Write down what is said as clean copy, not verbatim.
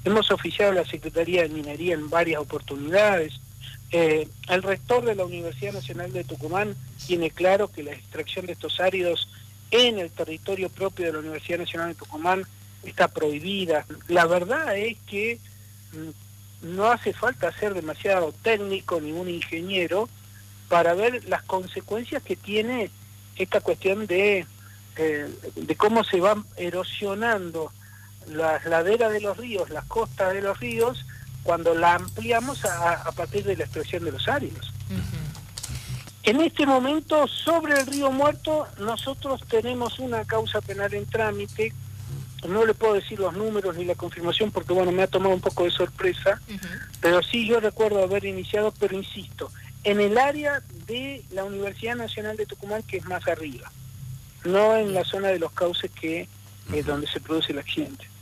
Hemos oficiado a la Secretaría de Minería en varias oportunidades. El rector de la Universidad Nacional de Tucumán tiene claro que la extracción de estos áridos en el territorio propio de la Universidad Nacional de Tucumán está prohibida. La verdad es que no hace falta ser demasiado técnico ni un ingeniero para ver las consecuencias que tiene esta cuestión de cómo se van erosionando las laderas de los ríos, las costas de los ríos, cuando la ampliamos a partir de la extracción de los áridos. En este momento, sobre el río Muerto, nosotros tenemos una causa penal en trámite. No le puedo decir los números ni la confirmación porque, bueno, me ha tomado un poco de sorpresa, pero sí yo recuerdo haber iniciado, pero insisto, en el área de la Universidad Nacional de Tucumán, que es más arriba, no en la zona de los cauces que donde se produce el accidente.